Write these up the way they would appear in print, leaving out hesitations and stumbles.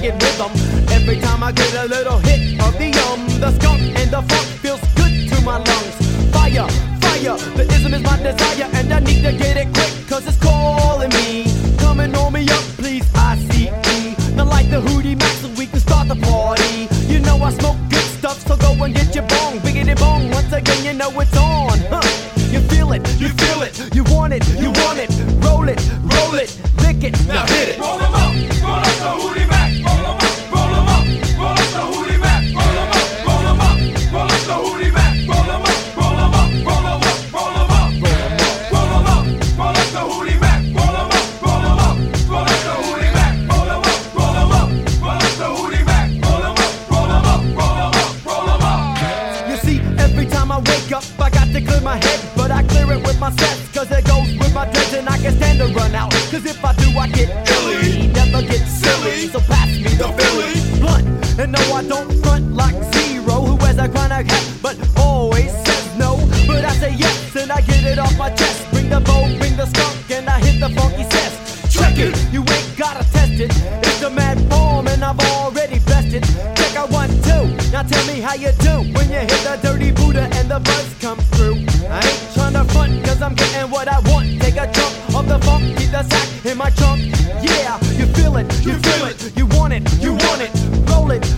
wicked rhythm. Every time I get a little hit of the skunk and the funk feels good to my lungs. Fire, fire, the ism is my desire, and I need to get it quick, cause it's calling me. Come and roll me up, please, I-C-E. Now light the Hootie Mac so we can start the party. You know I smoke good stuff, so go and get your bong. Biggity bong, once again you know it's on, huh? You feel it, you feel it, you want it, you want it. Roll it, lick it, now hit it. Roll 'em up, roll up the Hootie Mac. Roll 'em up, roll 'em up, roll up the Hootie Mac. Roll 'em up, roll 'em up, roll up the Hootie Mac. Roll 'em up, roll 'em up, roll 'em up, roll 'em up, roll 'em up, roll up the Hootie Mac. Roll 'em up, roll 'em up, roll up the Hootie Mac. Roll 'em up, roll 'em up, roll up the Hootie Mac. Roll 'em up, roll 'em up, roll 'em up, roll 'em up. You see, every time I wake up, I got to clear my head, but I clear it with my sets, cause it goes with my dreads and I can stand to run out. Cause if I do, I get illy, never get silly. So pass me the Philly blunt. And no, I don't front like Zero, who has a chronic hat, but always says no. But I say yes, and I get it off my chest. Bring the bow, bring the skunk, and I hit the funky cess. Check it, you ain't gotta test it. It's the mad form, and I've already blessed it. Check out 1, 2, now tell me how you do when you hit the dirty Buddha and the buzz comes through. I ain't tryna front, cause I'm getting what I want. Take a chunk of the funk, keep the sack in my trunk. Yeah, you feel it, you feel it, you want it, you want it. Roll it,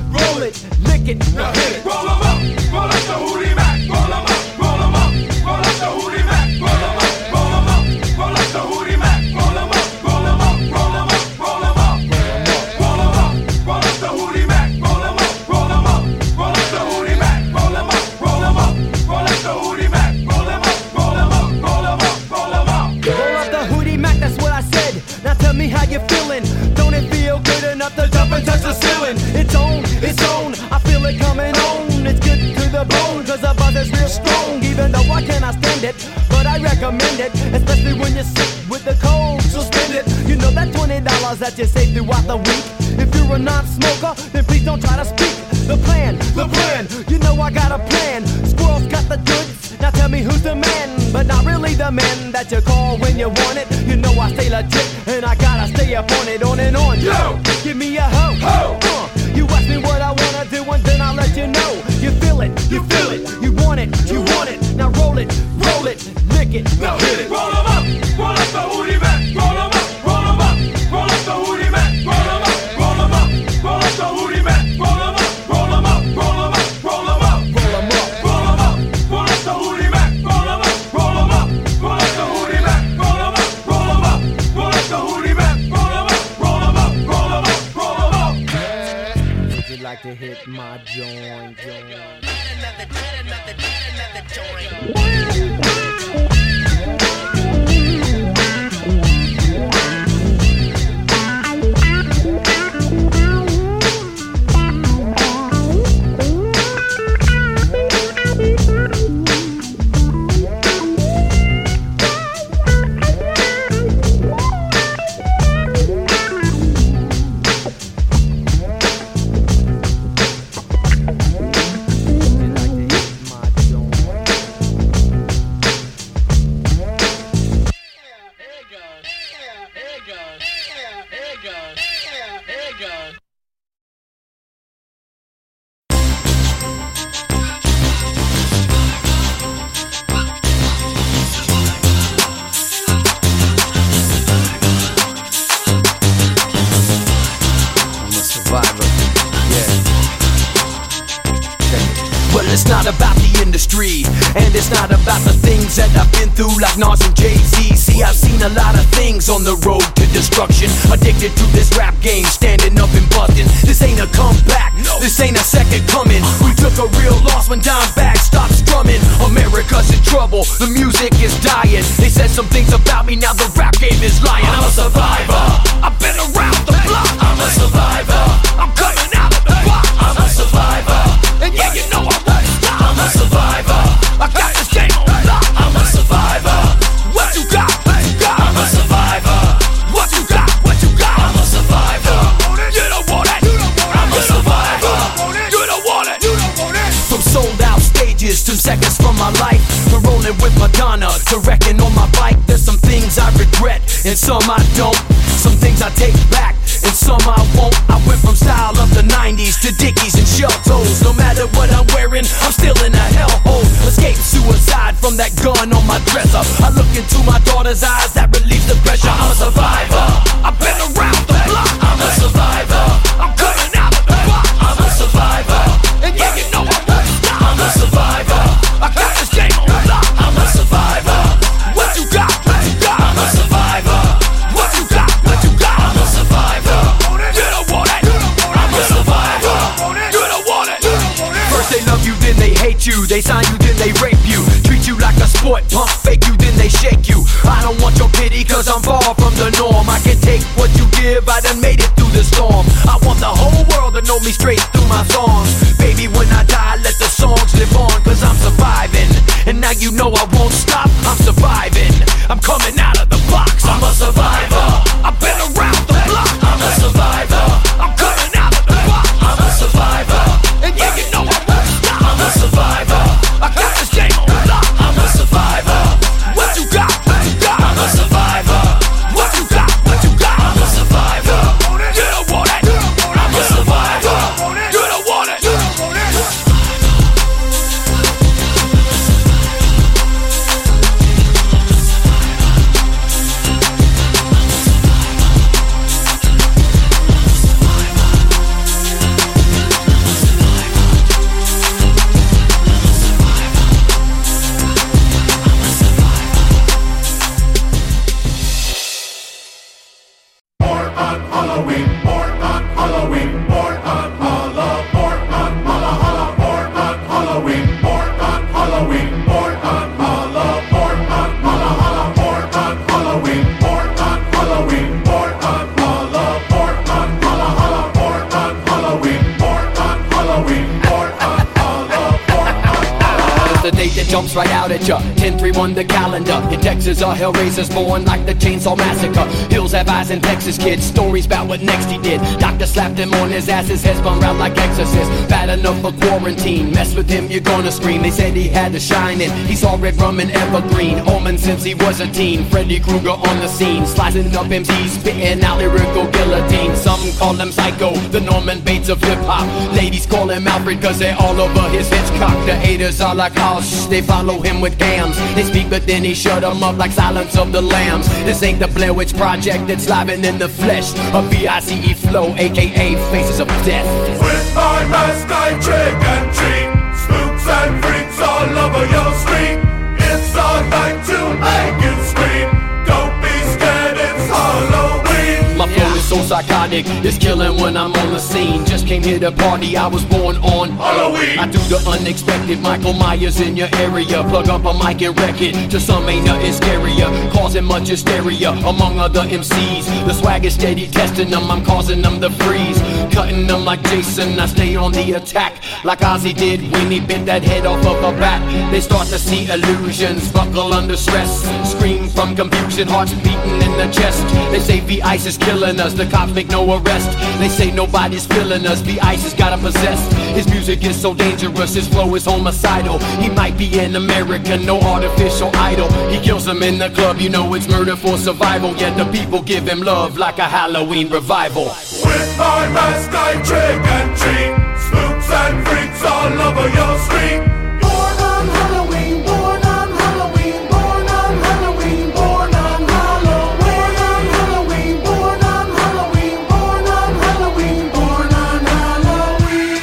lick it, now hit it. Roll 'em up, roll up the Hootie Mac. Roll 'em up, roll 'em up, roll up the Hootie Mac. Roll 'em up, roll 'em up, roll up the Hootie Mac. Roll 'em up, roll 'em up, roll 'em up, roll 'em up, roll 'em up, roll up the Hootie Mac. Roll 'em up, roll 'em up, roll up the Hootie Mac. Roll 'em up, roll 'em up, roll up the Hootie Mac. Roll 'em up, roll 'em up, roll 'em up, roll 'em up. Roll up the Hootie Mac, that's what I said. Now tell me how you feeling. Don't it feel good enough to jump and touch the ceiling? It's on, I feel it coming on. It's good to the bone, cause the buzz is real strong. Even though I cannot stand it, but I recommend it, especially when you're sick with the cold, so spend it. You know that $20 that you save throughout the week. If you're a non-smoker, then please don't try to speak. The plan, you know I got a plan. Squirrel's got the goods, now tell me who's the man. But not really the man that you call when you want it. You know I stay legit, and I gotta stay up on it, on and on. Yo, give me a ho, you ask me what I wanna do, and then I'll let you know. You feel it, you feel it, you want it, you want it. Now roll it, lick it, now hit it. Roll 'em up, roll up the Hootie Mac. Roll 'em up, roll 'em up, roll up the Hootie Mac. Roll 'em up, roll 'em up, roll up the Hootie Mac. Roll 'em up, roll 'em up, roll 'em up, roll 'em up, roll 'em up, roll 'em up, roll up the Hootie Mac. Roll 'em up, roll 'em up, roll up the Hootie Mac. Roll 'em up, roll 'em up, roll up the Hootie Mac. Roll 'em up, roll 'em up, roll 'em up, roll 'em up. would you like to hit my joint? Another joint. It's not about the industry, and it's not about the things that I've been through like Nas and Jay-Z. See, I've seen a lot of things on the road to destruction. Addicted to this rap game, standing up and busting. This ain't a comeback, this ain't a second coming. We took a real loss when Dimebag stopped strumming. America's in trouble, the music is dying. They said some things about me, now the rap game is lying. I'm a survivor, I've been around the block. I'm a survivor, I'm coming out of the box. I'm a survivor, and yeah, you know I won't stop. I'm a survivor, I got this game on lock. I'm a survivor, what you got, what you got. I'm a survivor, what you got, what you got. I'm a survivor, you don't want it. I'm a survivor, you don't want it. From sold out stages to seconds from my life, to rolling with Madonna, to wrecking on my bike. There's some things I regret, and some I don't. Some things I take back, and some some I won't. I went from style of the 90s to Dickies and shell toes. No matter what I'm wearing, I'm still in a hellhole. Escape suicide from that gun on my dresser. I look into my daughter's eyes, that relieves the pressure. I'm a survivor, I've been around the block. I'm a survivor, I'm coming out of the box. I'm a survivor, and yeah, you know I won't stop. I'm a survivor, I got this game on lock. I'm a survivor, what you got, what you got. I'm a survivor, what you got, what you got. I'm a survivor, you don't want it. I'm a survivor, you don't want it. First they love you, then they hate you. They sign you, then they rape you. Treat you like a sport, pump fake you, then they shake you. I don't want your pity, cause I'm far from the norm. I can take what you give, I done made it through the storm. I want the whole world to know me straight through my songs. Baby, when I die, let the songs live on, cause I'm surviving. And now you know I won't stop, I'm surviving. I'm coming out of the box, I'm a survivor. I've been around the block, I'm a survivor. I'm coming out of the box, I'm a survivor. And yeah, you know I won't stop, I'm a survivor. I got this game on lock, I'm a survivor. What you got, what you got. I'm a survivor. What you got, what you got. I'm a survivor. You don't want it. I'm a survivor. You don't want it. Born on Halloween, born on Halloween, born on Halloween, born on Halloween, born on Halloween, born on Halloween, born on Halloween, born on Halloween, born on Halloween, born on Halloween, born on Halloween, born on Halloween, born on Halloween, born on Halloween. It's the date that jumps right out at ya. 10-3-1 the calendar. In Texas, a hellraiser's born like the Chainsaw Massacre. Hills have eyes in Texas, kids. Stories about what next he did. Doctor slapped him on his ass, his head spun round like Exorcist. Bad enough for quarantine. Mess with him, you're gonna scream. They said he had a shine in. He saw red rum and evergreen. Omen since he was a teen. Freddy Krueger on the scene. Slicing up MCs, spitting out lyrical guillotine. Some call him Psycho, the Norman Bates of hip-hop. Ladies call him Alfred cause they're all over his Hitchcock. The haters are like, oh shh, they follow him with gams. They speak but then he shut them up like Silence of the Lambs. This ain't the Blair Witch Project, it's live and in the flesh. A VICE flow, aka Faces of Death. With my mask I trick and treat spooks and freaks all over your street. It's our night to make you scream. Don't be scared, it's Halloween. My flow is so psychotic, it's killing when I'm on the scene. Just came here to party, I was born on Halloween. I do the unexpected, Michael Myers in your area. Plug up a mic and wreck it, to some ain't nothing scarier. Causing much hysteria among other MCs. The swag is steady testing them, I'm causing them to freeze. Cutting them like Jason, I stay on the attack. Like Ozzy did when he bit that head off of a bat. They start to see illusions, buckle under stress. Scream from confusion, hearts beating in the chest. They say V-Ice is killing us, the cops make no arrest. They say nobody's feeling us, V-Ice has got him possessed. His music is so dangerous, his flow is homicidal. He might be an American, no artificial idol. He kills them in the club, you know it's murder for survival. Yet the people give him love like a Halloween revival. With my mask I trick and treat spooks and freaks all over your street. Born on Halloween, born on Halloween, born on Halloween, born on Halloween, born on Halloween, born on Halloween, born on Halloween,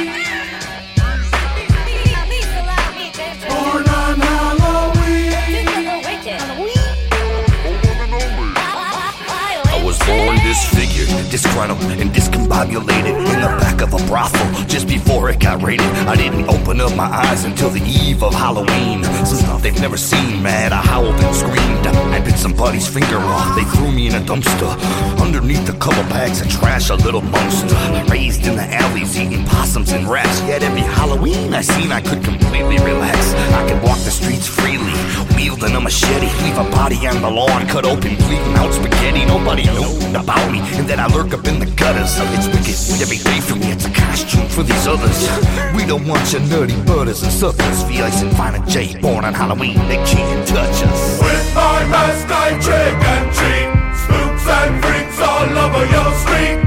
born on Halloween. I was born disfigured, disgruntled, and discombobulated in the back of a brothel just before it got raided. I didn't open up my eyes until the eve of Halloween. Some stuff they've never seen, man. I howled and screamed. I bit somebody's finger off. They threw me in a dumpster. Underneath a couple bags of trash, a little monster. Raised in the alleys, eating possums and rats. Yet every Halloween I seen, I could completely relax. I could walk the streets freely, wielding a machete. Leave a body on the lawn, cut open, bleeding out spaghetti. Nobody knew about me, and then I lurk up in the gutters. It's wicked, every day for me it's a costume for these others. We don't want your nutty butters and suckers. V-Ice and Fina J, born on Halloween, they can't touch us. With my mask I trick and treat spooks and freaks all over your street.